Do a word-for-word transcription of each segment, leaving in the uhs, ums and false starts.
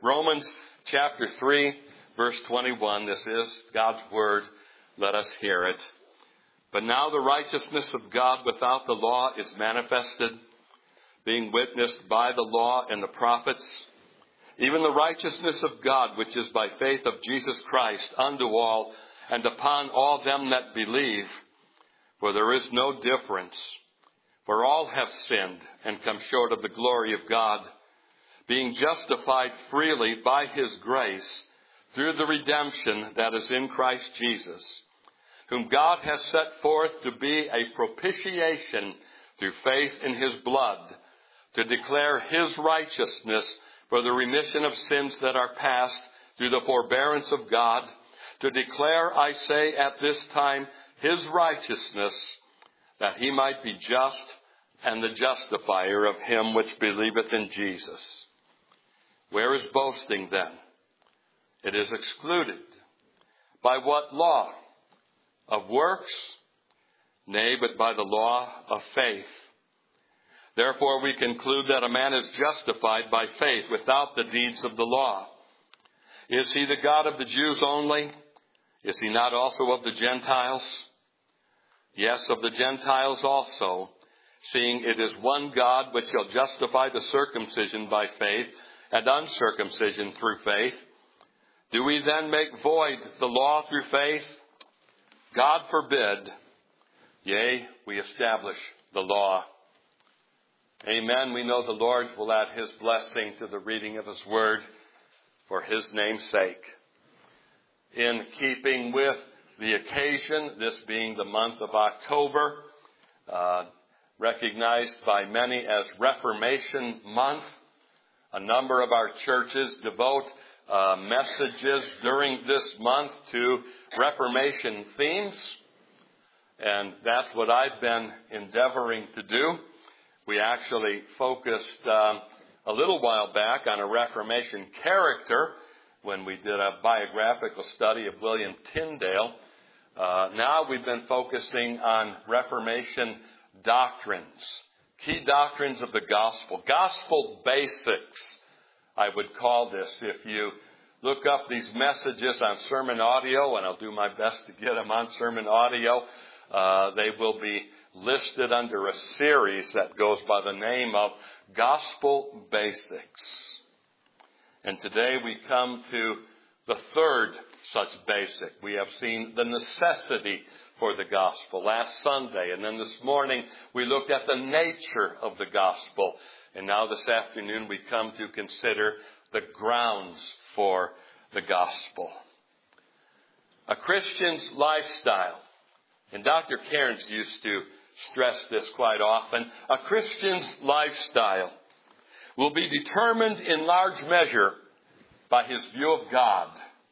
Romans chapter three, verse twenty-one. This is God's word. Let us hear it. But now the righteousness of God without the law is manifested, being witnessed by the law and the prophets, even the righteousness of God, which is by faith of Jesus Christ, unto all and upon all them that believe. For there is no difference. For all have sinned and come short of the glory of God, being justified freely by His grace through the redemption that is in Christ Jesus, whom God has set forth to be a propitiation through faith in His blood, to declare His righteousness for the remission of sins that are past through the forbearance of God, to declare, I say, at this time, His righteousness, that He might be just and the justifier of him which believeth in Jesus. Where is boasting then? It is excluded. By what law? Of works? Nay, but by the law of faith. Therefore we conclude that a man is justified by faith without the deeds of the law. Is he the God of the Jews only? Is he not also of the Gentiles? Yes, of the Gentiles also, seeing it is one God which shall justify the circumcision by faith and uncircumcision through faith. Do we then make void the law through faith? God forbid. Yea, we establish the law. Amen. We know the Lord will add His blessing to the reading of His word for His name's sake. In keeping with the occasion, this being the month of October, uh, recognized by many as Reformation Month, a number of our churches devote uh, messages during this month to Reformation themes, and that's what I've been endeavoring to do. We actually focused um, a little while back on a Reformation character when we did a biographical study of William Tyndale. Uh, now we've been focusing on Reformation doctrines, key doctrines of the gospel, gospel basics, I would call this. If you look up these messages on sermon audio, and I'll do my best to get them on sermon audio, uh, they will be listed under a series that goes by the name of Gospel Basics. And today we come to the third such basic. We have seen the necessity for the gospel last Sunday. And then this morning we looked at the nature of the gospel. And now this afternoon we come to consider the grounds for the gospel. A Christian's lifestyle, and Doctor Cairns used to stress this quite often, a Christian's lifestyle will be determined in large measure by his view of God.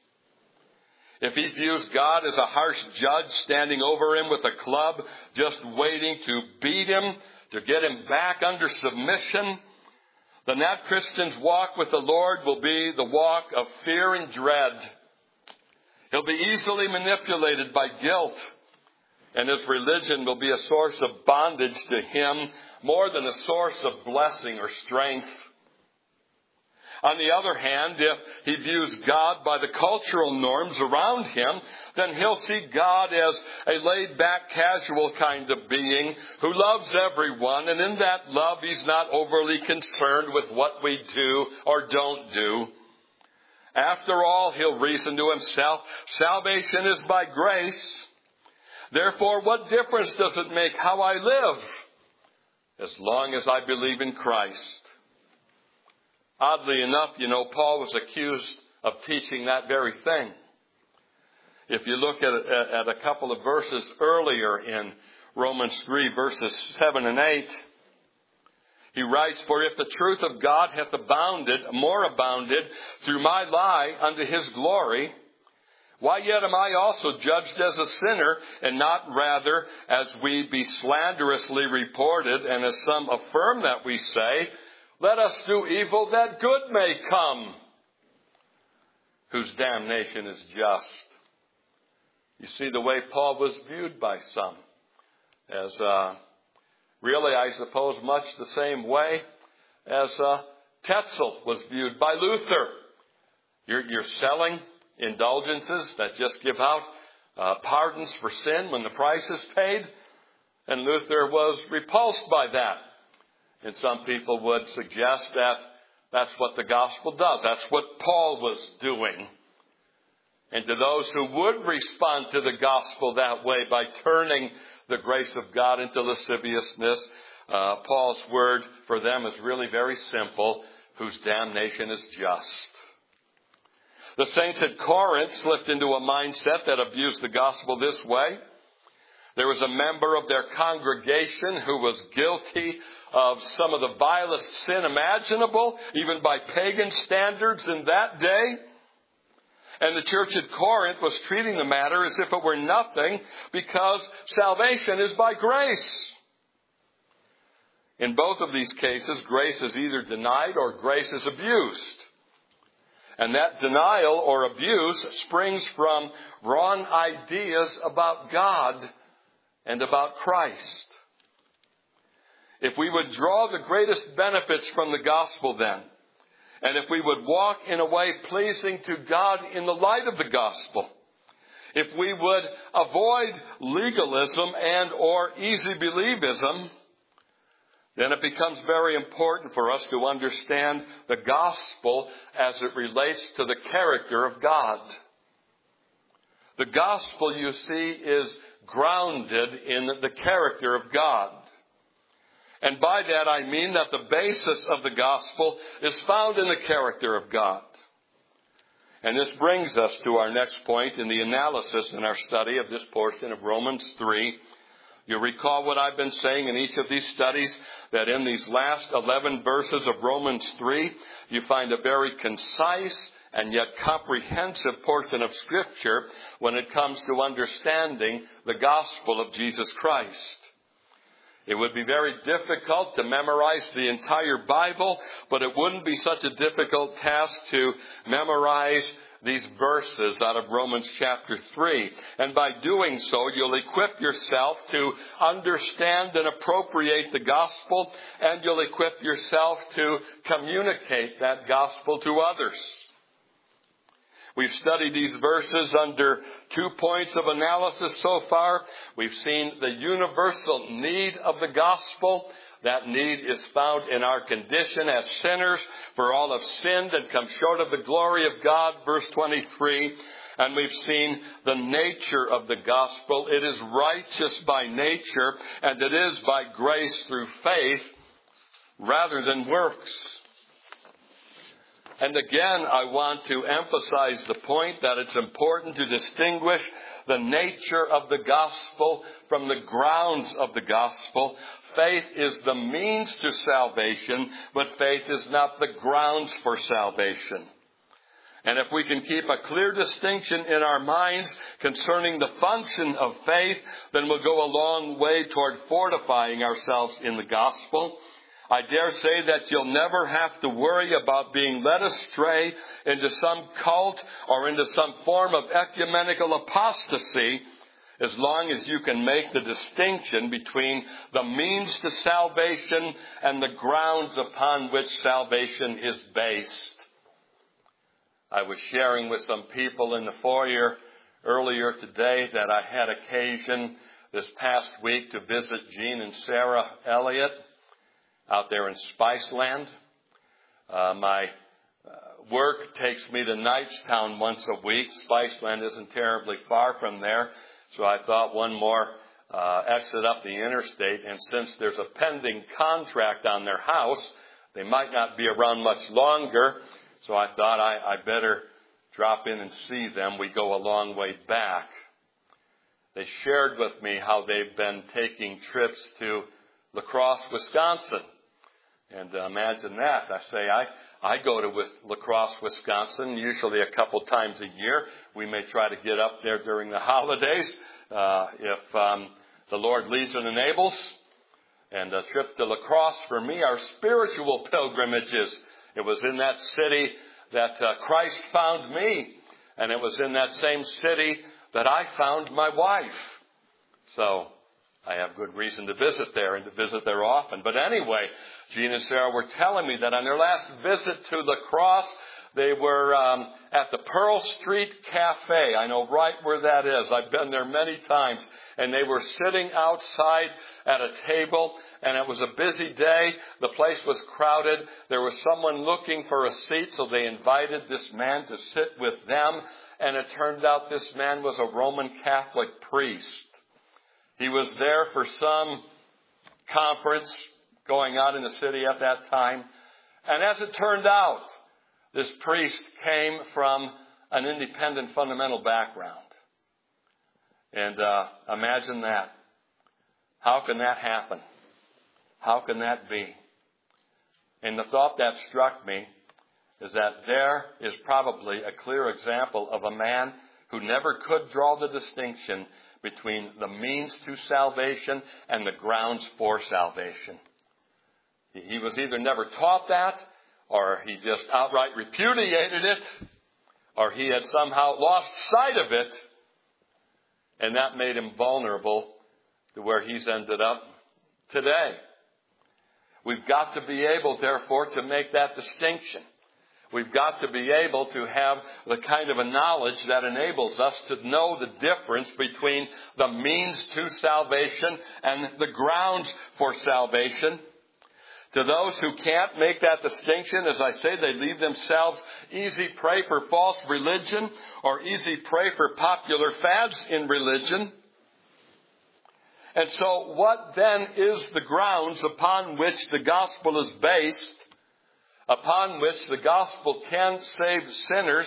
If he views God as a harsh judge standing over him with a club, just waiting to beat him, to get him back under submission, then that Christian's walk with the Lord will be the walk of fear and dread. He'll be easily manipulated by guilt, and his religion will be a source of bondage to him more than a source of blessing or strength. On the other hand, if he views God by the cultural norms around him, then he'll see God as a laid-back, casual kind of being who loves everyone, and in that love he's not overly concerned with what we do or don't do. After all, he'll reason to himself, salvation is by grace. Therefore, what difference does it make how I live, as long as I believe in Christ? Oddly enough, you know, Paul was accused of teaching that very thing. If you look at, at a couple of verses earlier in Romans three, verses seven and eight, he writes, For if the truth of God hath abounded, more abounded, through my lie unto his glory, why yet am I also judged as a sinner, and not rather as we be slanderously reported, and as some affirm that we say, let us do evil that good may come, whose damnation is just. You see the way Paul was viewed by some, as uh, really, I suppose, much the same way as uh, Tetzel was viewed by Luther You're, you're selling indulgences that just give out uh, pardons for sin when the price is paid. And Luther was repulsed by that. And some people would suggest that that's what the gospel does. That's what Paul was doing. And to those who would respond to the gospel that way by turning the grace of God into lasciviousness, uh, Paul's word for them is really very simple: whose damnation is just. The saints at Corinth slipped into a mindset that abused the gospel this way. There was a member of their congregation who was guilty of some of the vilest sin imaginable, even by pagan standards in that day. And the church at Corinth was treating the matter as if it were nothing, because salvation is by grace. In both of these cases, grace is either denied or grace is abused. And that denial or abuse springs from wrong ideas about God and about Christ. If we would draw the greatest benefits from the gospel then, and if we would walk in a way pleasing to God in the light of the gospel, if we would avoid legalism and or easy believism, then it becomes very important for us to understand the gospel as it relates to the character of God. The gospel, you see, is grounded in the character of God. And by that I mean that the basis of the gospel is found in the character of God. And this brings us to our next point in the analysis in our study of this portion of Romans three. You recall what I've been saying in each of these studies, that in these last eleven verses of Romans three, you find a very concise and yet comprehensive portion of Scripture when it comes to understanding the gospel of Jesus Christ. It would be very difficult to memorize the entire Bible, but it wouldn't be such a difficult task to memorize these verses out of Romans chapter three. And by doing so, you'll equip yourself to understand and appropriate the gospel, and you'll equip yourself to communicate that gospel to others. We've studied these verses under two points of analysis so far. We've seen the universal need of the gospel. That need is found in our condition as sinners, for all have sinned and come short of the glory of God, verse twenty-three. And we've seen the nature of the gospel. It is righteous by nature, and it is by grace through faith rather than works. And again, I want to emphasize the point that it's important to distinguish the nature of the gospel from the grounds of the gospel. Faith is the means to salvation, but faith is not the grounds for salvation. And if we can keep a clear distinction in our minds concerning the function of faith, then we'll go a long way toward fortifying ourselves in the gospel. I dare say that you'll never have to worry about being led astray into some cult or into some form of ecumenical apostasy, as long as you can make the distinction between the means to salvation and the grounds upon which salvation is based. I was sharing with some people in the foyer earlier today that I had occasion this past week to visit Gene and Sarah Elliott out there in Spiceland. Uh, my uh, work takes me to Knightstown once a week. Spiceland isn't terribly far from there. So I thought one more uh, exit up the interstate. And since there's a pending contract on their house, they might not be around much longer. So I thought I, I better drop in and see them. We go a long way back. They shared with me how they've been taking trips to La Crosse, Wisconsin. And uh, imagine that. I say, I, I go to La Crosse, Wisconsin, usually a couple times a year. We may try to get up there during the holidays uh, if um, the Lord leads and enables. And uh, trips to La Crosse for me are spiritual pilgrimages. It was in that city that uh, Christ found me. And it was in that same city that I found my wife. So I have good reason to visit there and to visit there often. But anyway, Gene and Sarah were telling me that on their last visit to La Crosse, They were um, at the Pearl Street Cafe. I know right where that is. I've been there many times. And they were sitting outside at a table, and it was a busy day. The place was crowded. There was someone looking for a seat, so they invited this man to sit with them. And it turned out this man was a Roman Catholic priest. He was there for some conference going on in the city at that time. And as it turned out, this priest came from an independent fundamental background. And uh, imagine that. How can that happen? How can that be? And the thought that struck me is that there is probably a clear example of a man who never could draw the distinction between the means to salvation and the grounds for salvation. He was either never taught that, or he just outright repudiated it, or he had somehow lost sight of it, and that made him vulnerable to where he's ended up today. We've got to be able, therefore, to make that distinction. We've got to be able to have the kind of a knowledge that enables us to know the difference between the means to salvation and the grounds for salvation. To those who can't make that distinction, as I say, they leave themselves easy prey for false religion or easy prey for popular fads in religion. And so what then is the grounds upon which the gospel is based, upon which the gospel can save sinners?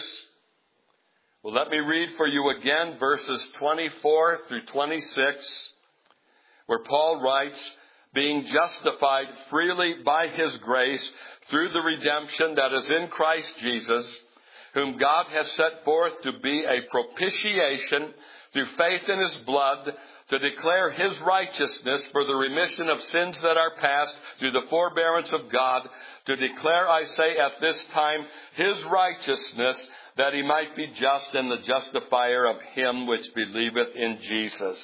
Well, let me read for you again verses twenty-four through twenty-six, where Paul writes, being justified freely by His grace through the redemption that is in Christ Jesus, whom God has set forth to be a propitiation through faith in His blood, to declare His righteousness for the remission of sins that are past through the forbearance of God, to declare, I say, at this time, His righteousness, that He might be just and the justifier of him which believeth in Jesus.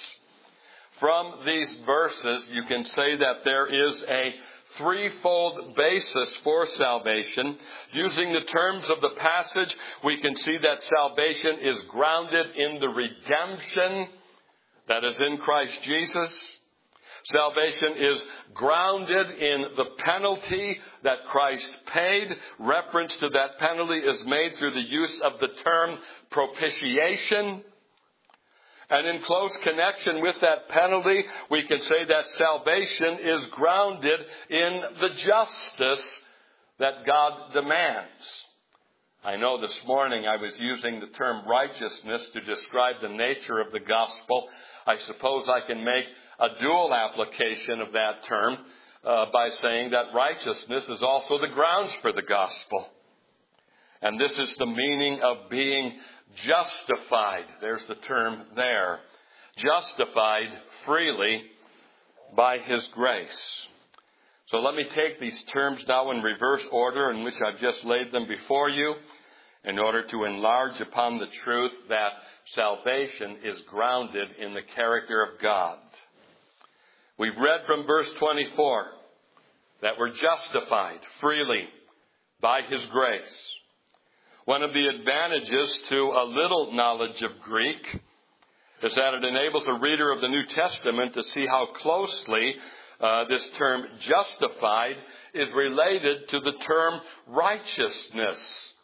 From these verses, you can say that there is a threefold basis for salvation. Using the terms of the passage, we can see that salvation is grounded in the redemption that is in Christ Jesus. Salvation is grounded in the penalty that Christ paid. Reference to that penalty is made through the use of the term propitiation. And in close connection with that penalty, we can say that salvation is grounded in the justice that God demands. I know this morning I was using the term righteousness to describe the nature of the gospel. I suppose I can make a dual application of that term uh, by saying that righteousness is also the grounds for the gospel. And this is the meaning of being justified. There's the term there. Justified freely by His grace. So let me take these terms now in reverse order in which I've just laid them before you, in order to enlarge upon the truth that salvation is grounded in the character of God. We've read from verse twenty-four that we're justified freely by His grace. One of the advantages to a little knowledge of Greek is that it enables a reader of the New Testament to see how closely uh, this term justified is related to the term righteousness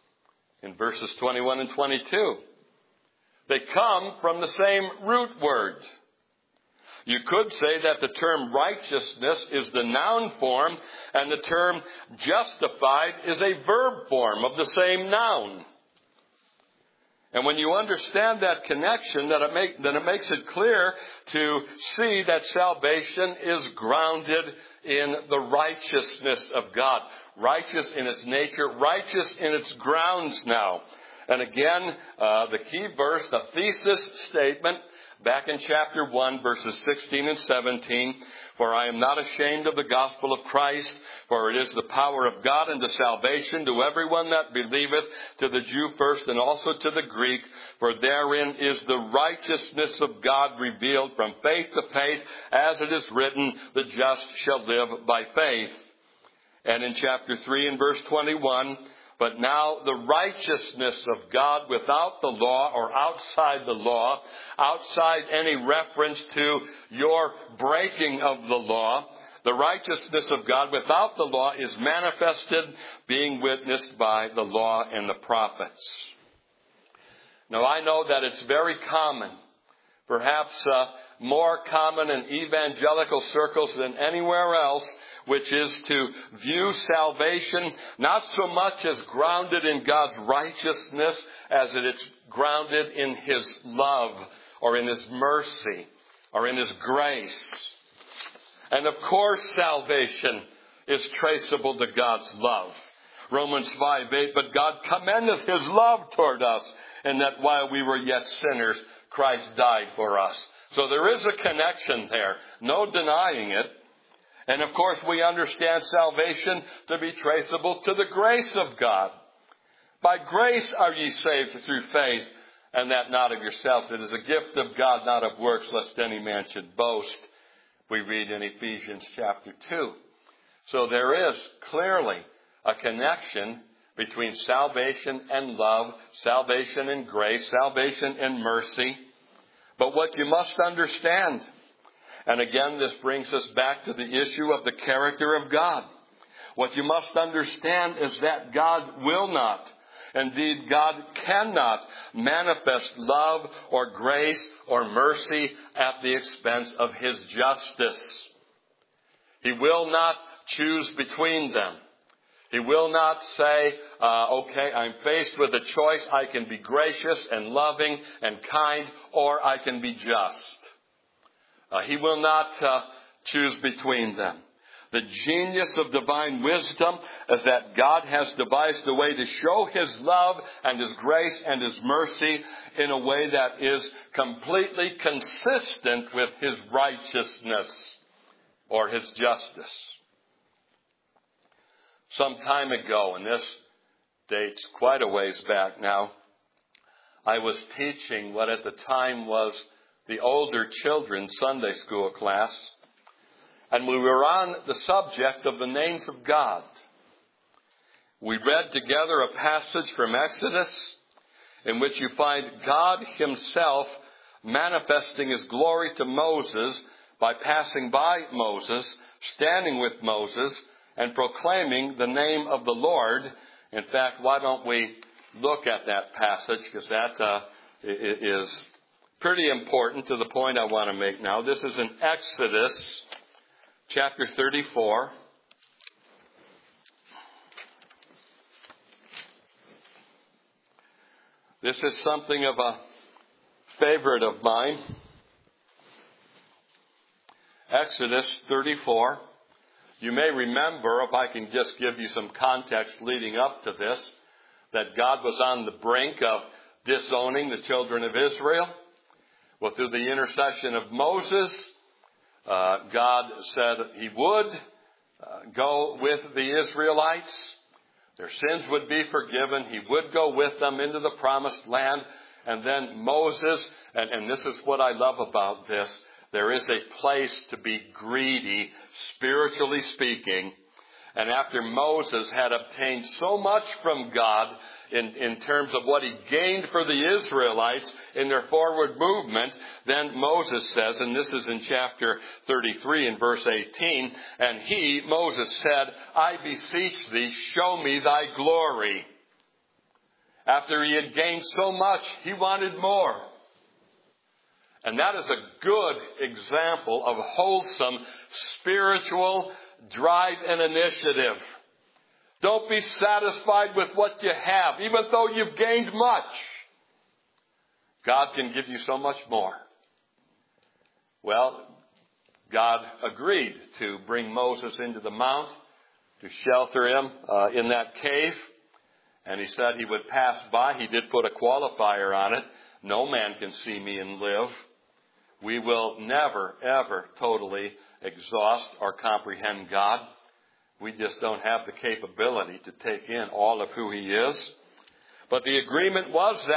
in verses twenty-one and twenty-two. They come from the same root word. You could say that the term righteousness is the noun form and the term justified is a verb form of the same noun. And when you understand that connection, that it, make, then it makes it clear to see that salvation is grounded in the righteousness of God. Righteous in its nature, righteous in its grounds now. And again, uh, the key verse, the thesis statement, back in chapter one, verses sixteen and seventeen, for I am not ashamed of the gospel of Christ, for it is the power of God unto salvation to everyone that believeth, to the Jew first and also to the Greek, for therein is the righteousness of God revealed from faith to faith, as it is written, the just shall live by faith. And in chapter three and verse twenty-one, But now the righteousness of God without the law, or outside the law, outside any reference to your breaking of the law, the righteousness of God without the law is manifested, being witnessed by the law and the prophets. Now I know that it's very common, perhaps uh, more common in evangelical circles than anywhere else, which is to view salvation not so much as grounded in God's righteousness as it is grounded in His love or in His mercy or in His grace. And of course salvation is traceable to God's love. Romans five eight, but God commendeth His love toward us, and that while we were yet sinners, Christ died for us. So there is a connection there, no denying it. And of course we understand salvation to be traceable to the grace of God. By grace are ye saved through faith, and that not of yourselves. It is a gift of God, not of works, lest any man should boast. We read in Ephesians chapter two. So there is clearly a connection between salvation and love, salvation and grace, salvation and mercy. But what you must understand, and again this brings us back to the issue of the character of God. What you must understand is that God will not, indeed God cannot manifest love or grace or mercy at the expense of His justice. He will not choose between them. He will not say, uh, okay, I'm faced with a choice. I can be gracious and loving and kind, or I can be just. Uh, he will not uh, choose between them. The genius of divine wisdom is that God has devised a way to show His love and His grace and His mercy in a way that is completely consistent with His righteousness or His justice. Some time ago, and this dates quite a ways back now, I was teaching what at the time was the older children's Sunday school class. And we were on the subject of the names of God. We read together a passage from Exodus in which you find God Himself manifesting His glory to Moses by passing by Moses, standing with Moses, and proclaiming the name of the Lord. In fact, why don't we look at that passage, because that uh, is pretty important to the point I want to make now. This is in Exodus chapter thirty-four. This is something of a favorite of mine. Exodus thirty-four. You may remember, if I can just give you some context leading up to this, that God was on the brink of disowning the children of Israel. Well, through the intercession of Moses, uh, God said He would uh, go with the Israelites. Their sins would be forgiven. He would go with them into the promised land. And then Moses, and, and this is what I love about this, there is a place to be greedy, spiritually speaking. And after Moses had obtained so much from God in, in terms of what he gained for the Israelites in their forward movement, then Moses says, and this is in chapter thirty-three in verse eighteen, and he, Moses, said, I beseech thee, show me thy glory. After he had gained so much, he wanted more. And that is a good example of wholesome spiritual drive and initiative. Don't be satisfied with what you have, even though you've gained much. God can give you so much more. Well, God agreed to bring Moses into the mount, to shelter him uh, in that cave. And he said he would pass by. He did put a qualifier on it. No man can see me and live. We will never, ever totally exhaust or comprehend God. We just don't have the capability to take in all of who He is. But the agreement was that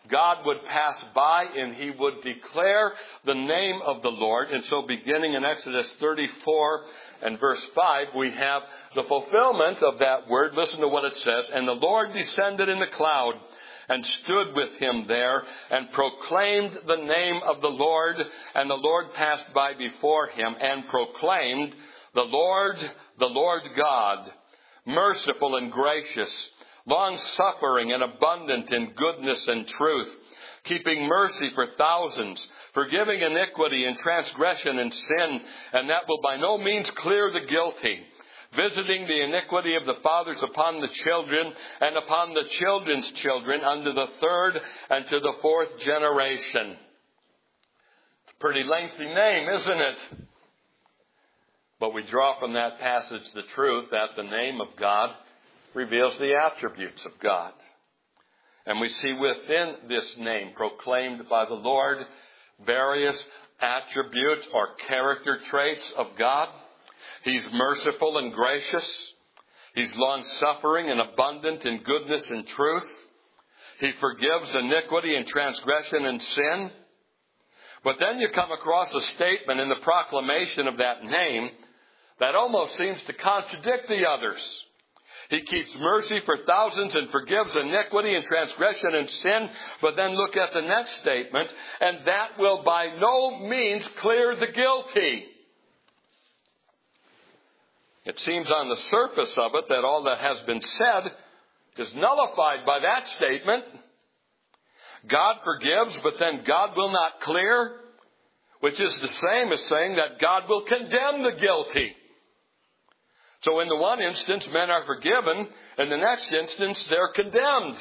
God would pass by and he would declare the name of the Lord. And so beginning in Exodus thirty-four and verse five, we have the fulfillment of that word. Listen to what it says. And the Lord descended in the cloud and stood with him there and proclaimed the name of the Lord. And the Lord passed by before him and proclaimed, the Lord, the Lord God, merciful and gracious, long-suffering and abundant in goodness and truth, keeping mercy for thousands, forgiving iniquity and transgression and sin, and that will by no means clear the guilty, visiting the iniquity of the fathers upon the children and upon the children's children unto the third and to the fourth generation. It's a pretty lengthy name, isn't it? But we draw from that passage the truth that the name of God reveals the attributes of God. And we see within this name proclaimed by the Lord various attributes or character traits of God. He's merciful and gracious. He's long-suffering and abundant in goodness and truth. He forgives iniquity and transgression and sin. But then you come across a statement in the proclamation of that name that almost seems to contradict the others. He keeps mercy for thousands and forgives iniquity and transgression and sin. But then look at the next statement, and that will by no means clear the guilty. It seems on the surface of it that all that has been said is nullified by that statement. God forgives, but then God will not clear, which is the same as saying that God will condemn the guilty. So in the one instance, men are forgiven. In the next instance, they're condemned.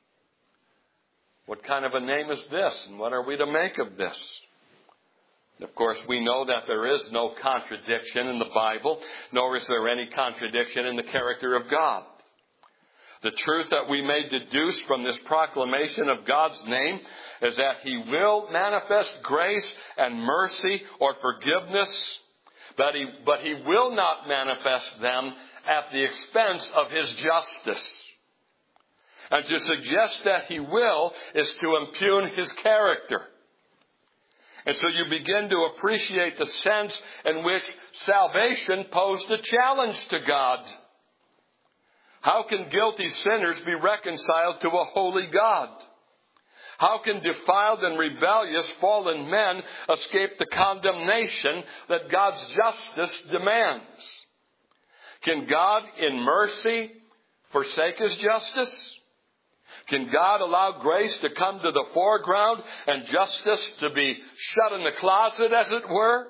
What kind of a name is this? And what are we to make of this? Of course, we know that there is no contradiction in the Bible, nor is there any contradiction in the character of God. The truth that we may deduce from this proclamation of God's name is that He will manifest grace and mercy or forgiveness, but He, but He will not manifest them at the expense of His justice. And to suggest that He will is to impugn His character. And so you begin to appreciate the sense in which salvation posed a challenge to God. How can guilty sinners be reconciled to a holy God? How can defiled and rebellious fallen men escape the condemnation that God's justice demands? Can God in mercy forsake His justice? Can God allow grace to come to the foreground and justice to be shut in the closet, as it were?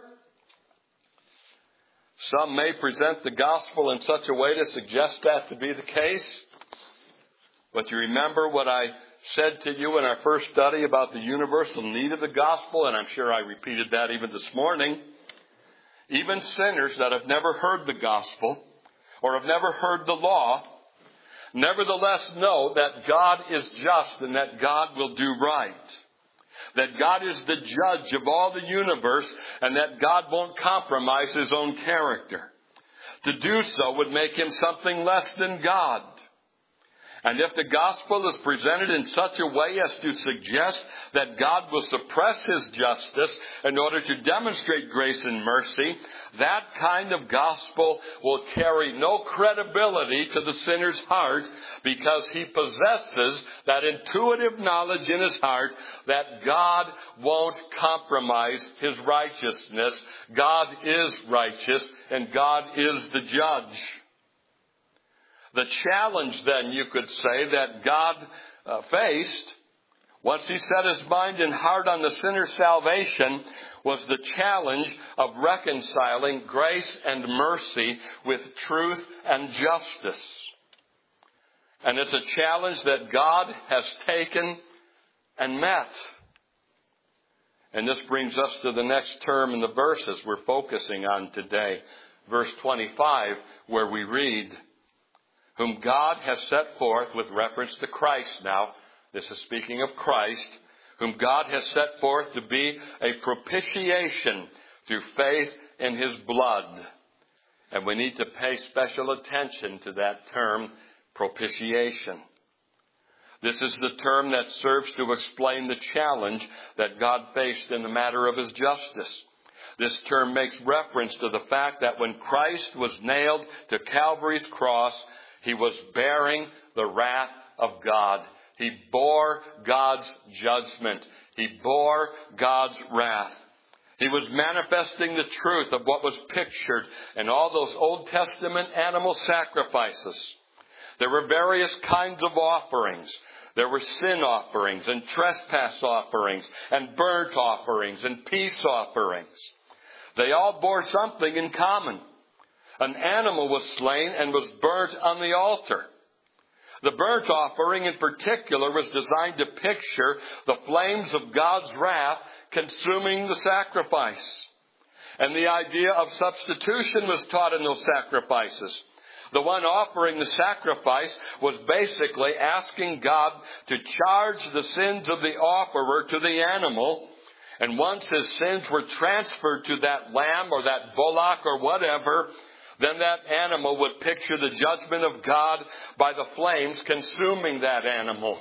Some may present the gospel in such a way to suggest that to be the case. But you remember what I said to you in our first study about the universal need of the gospel, and I'm sure I repeated that even this morning. Even sinners that have never heard the gospel or have never heard the law nevertheless know that God is just and that God will do right. That God is the judge of all the universe and that God won't compromise His own character. To do so would make Him something less than God. And if the gospel is presented in such a way as to suggest that God will suppress His justice in order to demonstrate grace and mercy, that kind of gospel will carry no credibility to the sinner's heart, because he possesses that intuitive knowledge in his heart that God won't compromise His righteousness. God is righteous and God is the judge. The challenge, then, you could say, that God uh, faced once He set His mind and heart on the sinner's salvation was the challenge of reconciling grace and mercy with truth and justice. And it's a challenge that God has taken and met. And this brings us to the next term in the verses we're focusing on today. Verse twenty-five, where we read, whom God has set forth, with reference to Christ now, this is speaking of Christ, whom God has set forth to be a propitiation through faith in His blood. And we need to pay special attention to that term, propitiation. This is the term that serves to explain the challenge that God faced in the matter of his justice. This term makes reference to the fact that when Christ was nailed to Calvary's cross, he was bearing the wrath of God. He bore God's judgment. He bore God's wrath. He was manifesting the truth of what was pictured in all those Old Testament animal sacrifices. There were various kinds of offerings. There were sin offerings and trespass offerings and burnt offerings and peace offerings. They all bore something in common. An animal was slain and was burnt on the altar. The burnt offering in particular was designed to picture the flames of God's wrath consuming the sacrifice. And the idea of substitution was taught in those sacrifices. The one offering the sacrifice was basically asking God to charge the sins of the offerer to the animal. And once his sins were transferred to that lamb or that bullock or whatever, then that animal would picture the judgment of God by the flames consuming that animal.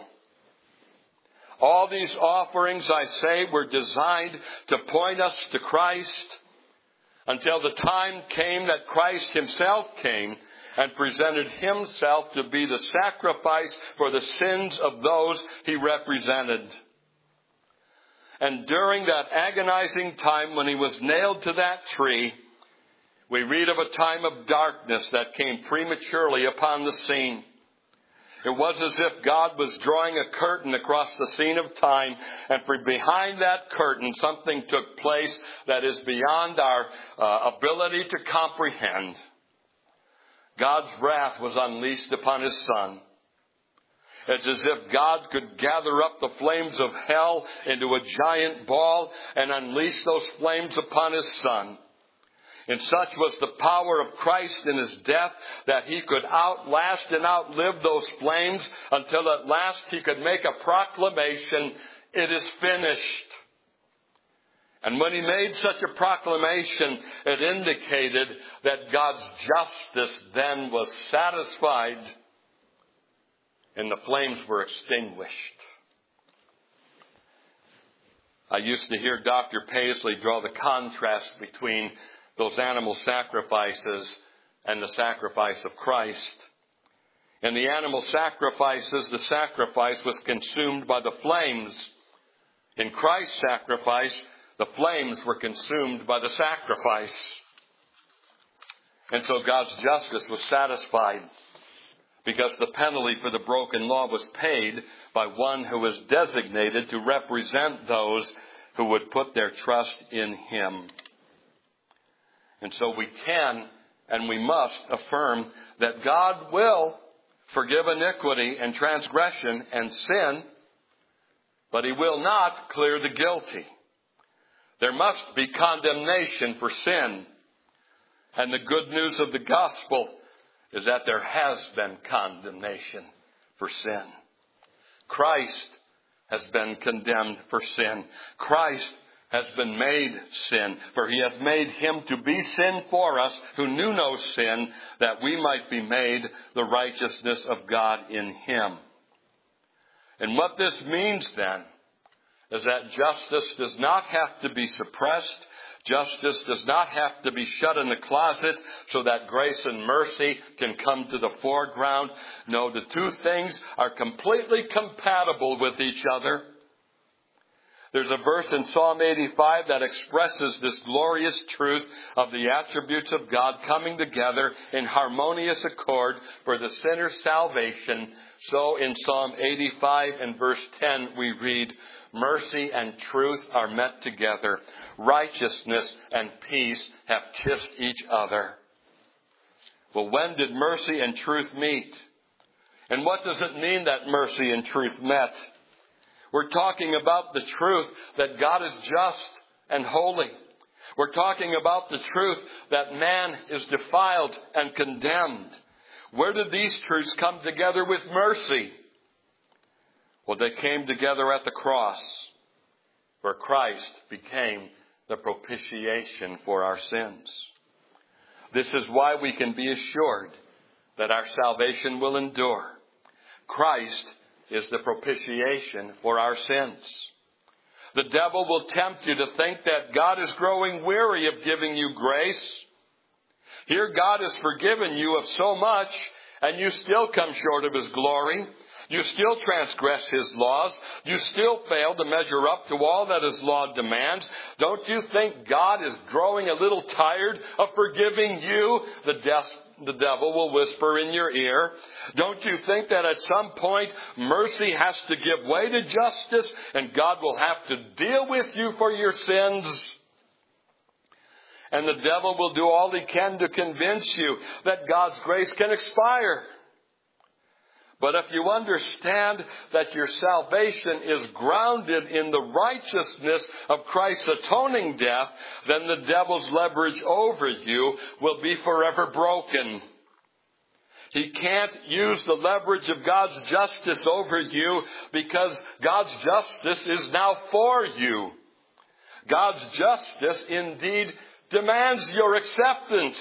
All these offerings, I say, were designed to point us to Christ until the time came that Christ himself came and presented himself to be the sacrifice for the sins of those he represented. And during that agonizing time when he was nailed to that tree, we read of a time of darkness that came prematurely upon the scene. It was as if God was drawing a curtain across the scene of time, and from behind that curtain something took place that is beyond our uh, ability to comprehend. God's wrath was unleashed upon his Son. It's as if God could gather up the flames of hell into a giant ball and unleash those flames upon his Son. And such was the power of Christ in his death that he could outlast and outlive those flames until at last he could make a proclamation, "It is finished." And when he made such a proclamation, it indicated that God's justice then was satisfied and the flames were extinguished. I used to hear Doctor Paisley draw the contrast between those animal sacrifices and the sacrifice of Christ. In the animal sacrifices, the sacrifice was consumed by the flames. In Christ's sacrifice, the flames were consumed by the sacrifice. And so God's justice was satisfied because the penalty for the broken law was paid by one who was designated to represent those who would put their trust in him. And so we can and we must affirm that God will forgive iniquity and transgression and sin, but he will not clear the guilty. There must be condemnation for sin. And the good news of the gospel is that there has been condemnation for sin. Christ has been condemned for sin. Christ has been made sin, for he hath made him to be sin for us who knew no sin, that we might be made the righteousness of God in him. And what this means then is that justice does not have to be suppressed. Justice does not have to be shut in the closet so that grace and mercy can come to the foreground. No, the two things are completely compatible with each other. There's a verse in Psalm eighty-five that expresses this glorious truth of the attributes of God coming together in harmonious accord for the sinner's salvation. So in Psalm eighty-five and verse ten we read, "Mercy and truth are met together. Righteousness and peace have kissed each other." Well, when did mercy and truth meet? And what does it mean that mercy and truth met? We're talking about the truth that God is just and holy. We're talking about the truth that man is defiled and condemned. Where did these truths come together with mercy? Well, they came together at the cross, where Christ became the propitiation for our sins. This is why we can be assured that our salvation will endure. Christ is the propitiation for our sins. The devil will tempt you to think that God is growing weary of giving you grace. Here God has forgiven you of so much, and you still come short of His glory. You still transgress His laws. You still fail to measure up to all that His law demands. Don't you think God is growing a little tired of forgiving you? The, de- the devil will whisper in your ear. Don't you think that at some point mercy has to give way to justice and God will have to deal with you for your sins? And the devil will do all he can to convince you that God's grace can expire. But if you understand that your salvation is grounded in the righteousness of Christ's atoning death, then the devil's leverage over you will be forever broken. He can't use the leverage of God's justice over you because God's justice is now for you. God's justice indeed demands your acceptance.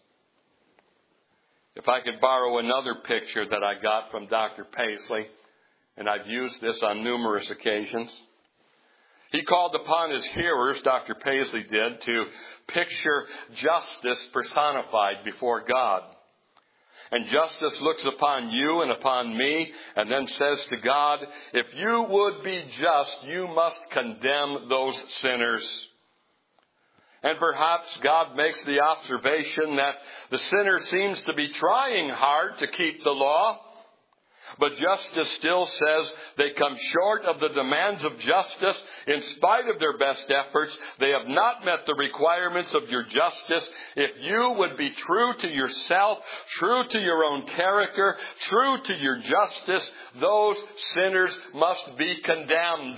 If I could borrow another picture that I got from Doctor Paisley, and I've used this on numerous occasions. He called upon his hearers, Doctor Paisley did, to picture justice personified before God. And justice looks upon you and upon me and then says to God, if you would be just, you must condemn those sinners. And perhaps God makes the observation that the sinner seems to be trying hard to keep the law, but justice still says they come short of the demands of justice. In spite of their best efforts, they have not met the requirements of your justice. If you would be true to yourself, true to your own character, true to your justice, those sinners must be condemned.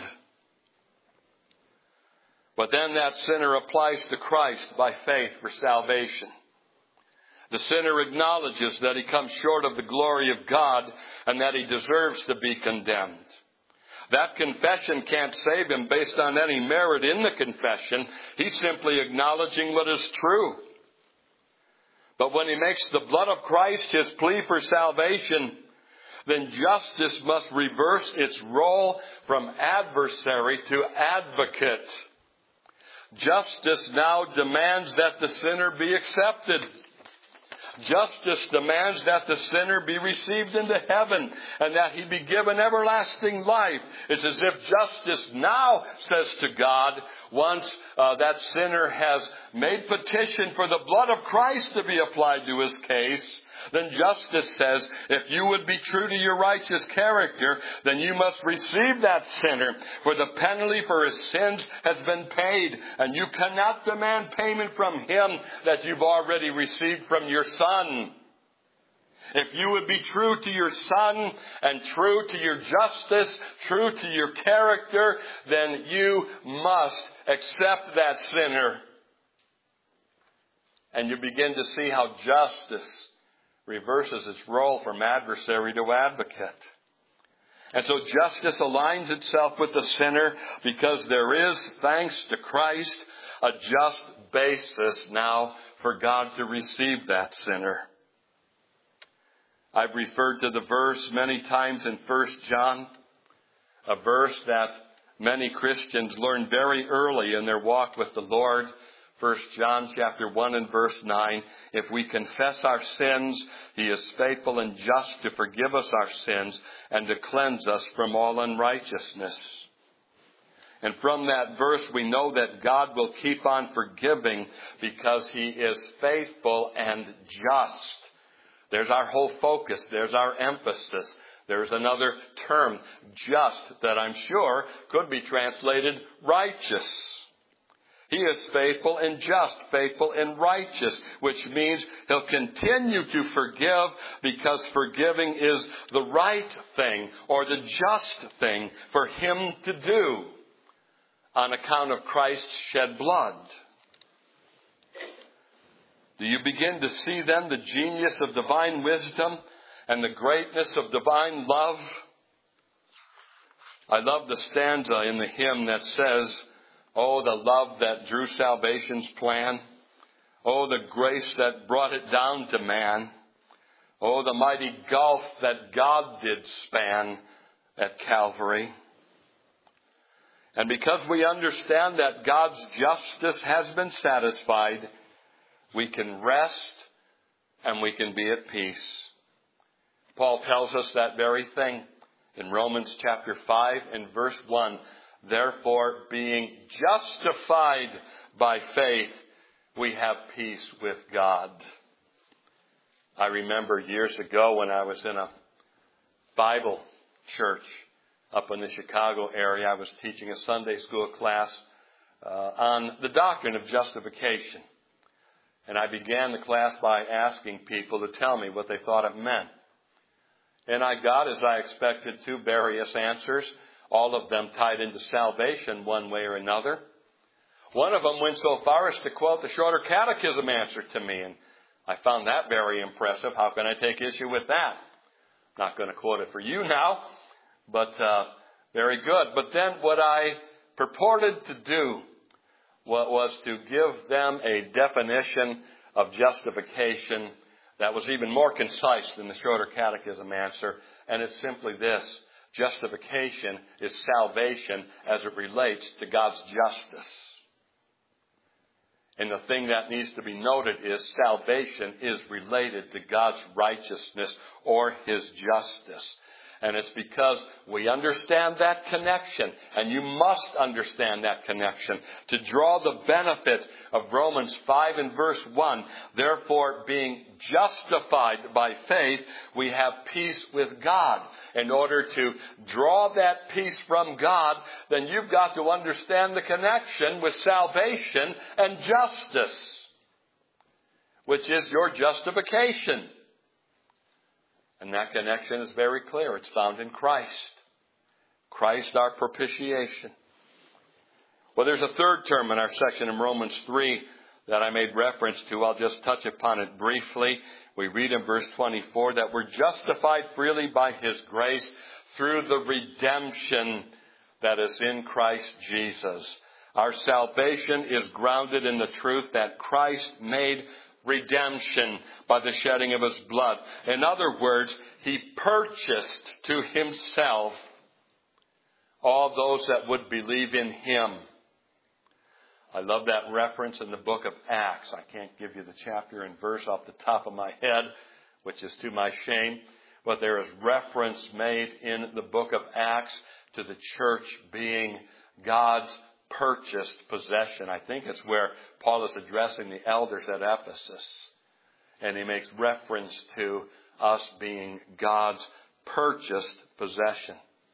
But then that sinner applies to Christ by faith for salvation. The sinner acknowledges that he comes short of the glory of God and that he deserves to be condemned. That confession can't save him based on any merit in the confession. He's simply acknowledging what is true. But when he makes the blood of Christ his plea for salvation, then justice must reverse its role from adversary to advocate. Justice now demands that the sinner be accepted. Justice demands that the sinner be received into heaven and that he be given everlasting life. It's as if justice now says to God, once uh, that sinner has made petition for the blood of Christ to be applied to his case, then justice says, if you would be true to your righteous character, then you must receive that sinner, for the penalty for his sins has been paid, and you cannot demand payment from him that you've already received from your Son. If you would be true to your Son and true to your justice, true to your character, then you must accept that sinner. And you begin to see how justice reverses its role from adversary to advocate. And so justice aligns itself with the sinner because there is, thanks to Christ, a just basis now for God to receive that sinner. I've referred to the verse many times in First John, a verse that many Christians learn very early in their walk with the Lord. First John chapter one and verse nine, if we confess our sins, He is faithful and just to forgive us our sins and to cleanse us from all unrighteousness. And from that verse we know that God will keep on forgiving because He is faithful and just. There's our whole focus. There's our emphasis. There's another term, just, that I'm sure could be translated righteous. He is faithful and just, faithful and righteous, which means He'll continue to forgive because forgiving is the right thing or the just thing for Him to do on account of Christ's shed blood. Do you begin to see then the genius of divine wisdom and the greatness of divine love? I love the stanza in the hymn that says, oh, the love that drew salvation's plan. Oh, the grace that brought it down to man. Oh, the mighty gulf that God did span at Calvary. And because we understand that God's justice has been satisfied, we can rest and we can be at peace. Paul tells us that very thing in Romans chapter five and verse one. Therefore, being justified by faith, we have peace with God. I remember years ago when I was in a Bible church up in the Chicago area. I was teaching a Sunday school class uh, on the doctrine of justification. And I began the class by asking people to tell me what they thought it meant. And I got, as I expected to, various answers, all of them tied into salvation one way or another. One of them went so far as to quote the Shorter Catechism answer to me, and I found that very impressive. How can I take issue with that? Not going to quote it for you now, but uh, very good. But then what I purported to do was to give them a definition of justification that was even more concise than the Shorter Catechism answer, and it's simply this. Justification is salvation as it relates to God's justice. And the thing that needs to be noted is salvation is related to God's righteousness or His justice. And it's because we understand that connection, and you must understand that connection, to draw the benefit of Romans five and verse one. Therefore, being justified by faith, we have peace with God. In order to draw that peace from God, then you've got to understand the connection with salvation and justice, which is your justification. And that connection is very clear. It's found in Christ. Christ, our propitiation. Well, there's a third term in our section in Romans three that I made reference to. I'll just touch upon it briefly. We read in verse twenty-four that we're justified freely by His grace through the redemption that is in Christ Jesus. Our salvation is grounded in the truth that Christ made redemption by the shedding of His blood. In other words, He purchased to Himself all those that would believe in Him. I love that reference in the book of Acts. I can't give you the chapter and verse off the top of my head, which is to my shame, but there is reference made in the book of Acts to the church being God's purchased possession. I think it's where Paul is addressing the elders at Ephesus. And he makes reference to us being God's purchased possession.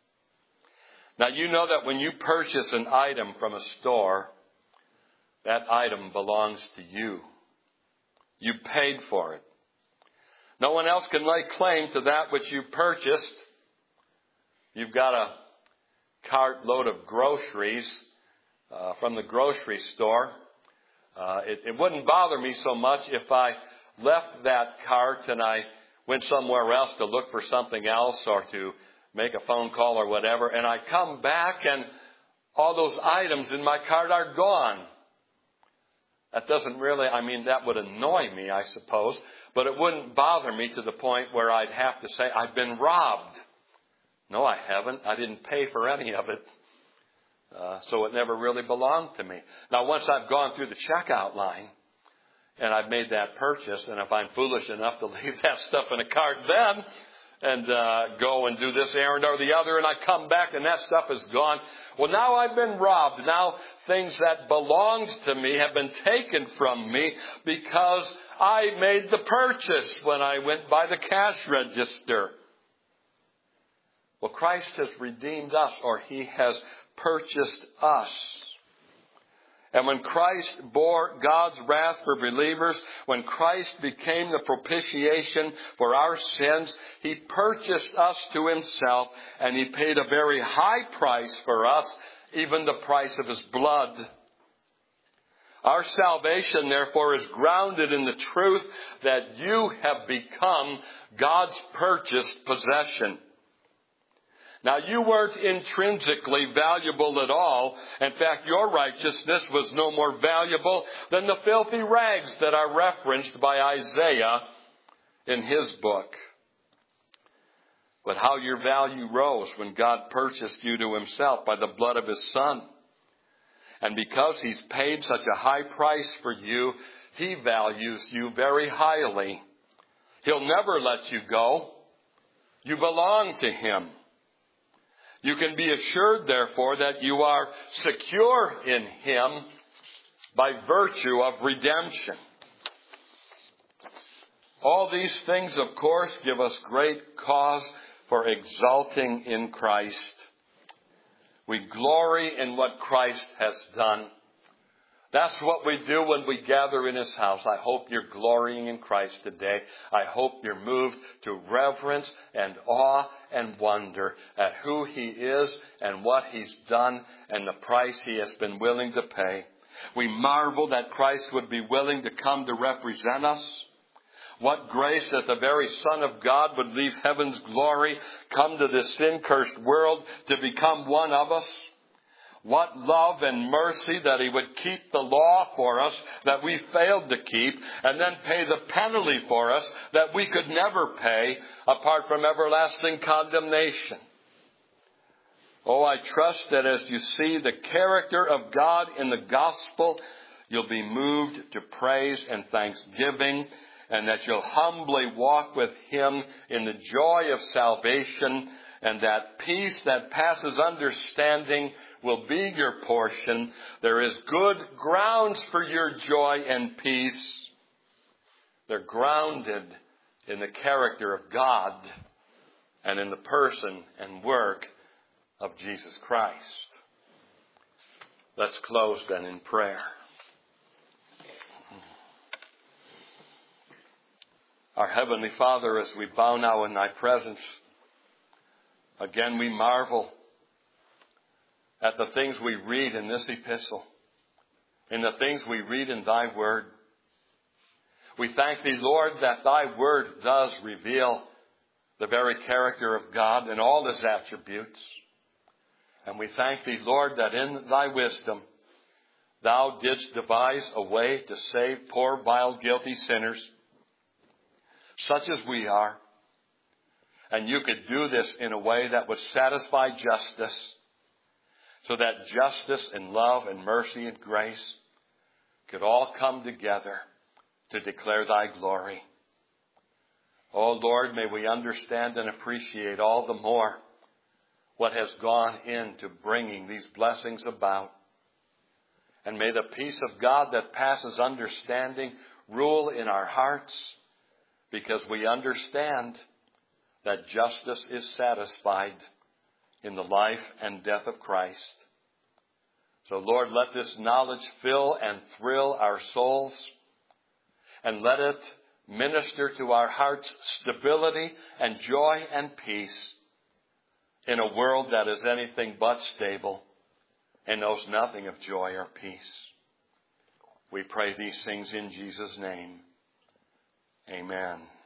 Now, you know that when you purchase an item from a store, that item belongs to you. You paid for it. No one else can lay claim to that which you purchased. You've got a cartload of groceries Uh, from the grocery store. Uh, it, it wouldn't bother me so much if I left that cart and I went somewhere else to look for something else or to make a phone call or whatever, and I come back and all those items in my cart are gone. That doesn't really, I mean, that would annoy me, I suppose, but it wouldn't bother me to the point where I'd have to say, I've been robbed. No, I haven't. I didn't pay for any of it. Uh, so it never really belonged to me. Now, once I've gone through the checkout line and I've made that purchase, and if I'm foolish enough to leave that stuff in a cart then and uh, go and do this errand or the other, and I come back and that stuff is gone, well, now I've been robbed. Now things that belonged to me have been taken from me because I made the purchase when I went by the cash register. Well, Christ has redeemed us, or He has purchased us. And when Christ bore God's wrath for believers, when Christ became the propitiation for our sins, He purchased us to Himself, and He paid a very high price for us, even the price of His blood. Our salvation, therefore, is grounded in the truth that you have become God's purchased possession. Now, you weren't intrinsically valuable at all. In fact, your righteousness was no more valuable than the filthy rags that are referenced by Isaiah in his book. but how your value rose when God purchased you to himself by the blood of his Son. And because he's paid such a high price for you, he values you very highly. He'll never let you go. You belong to him. You can be assured, therefore, that you are secure in him by virtue of redemption. All these things, of course, give us great cause for exulting in Christ. We glory in what Christ has done. That's what we do when we gather in his house. I hope you're glorying in Christ today. I hope you're moved to reverence and awe and wonder at who he is and what he's done and the price he has been willing to pay. We marvel that Christ would be willing to come to represent us. What grace that the very Son of God would leave heaven's glory, come to this sin-cursed world to become one of us. What love and mercy that he would keep the law for us that we failed to keep, and then pay the penalty for us that we could never pay apart from everlasting condemnation. Oh, I trust that as you see the character of God in the gospel, you'll be moved to praise and thanksgiving, and that you'll humbly walk with him in the joy of salvation, and that peace that passes understanding will be your portion. There is good grounds for your joy and peace. They're grounded in the character of God and in the person and work of Jesus Christ. Let's close then in prayer. Our Heavenly Father, as we bow now in thy presence, again we marvel at the things we read in this epistle, in the things we read in thy word. We thank thee, Lord, that thy word does reveal the very character of God and all his attributes. And we thank thee, Lord, that in thy wisdom thou didst devise a way to save poor, vile, guilty sinners, such as we are. And you could do this in a way that would satisfy justice, so that justice and love and mercy and grace could all come together to declare thy glory. Oh Lord, may we understand and appreciate all the more what has gone into bringing these blessings about. And may the peace of God that passes understanding rule in our hearts, because we understand that justice is satisfied in the life and death of Christ. So Lord, let this knowledge fill and thrill our souls, and let it minister to our hearts stability and joy and peace in a world that is anything but stable and knows nothing of joy or peace. We pray these things in Jesus' name. Amen.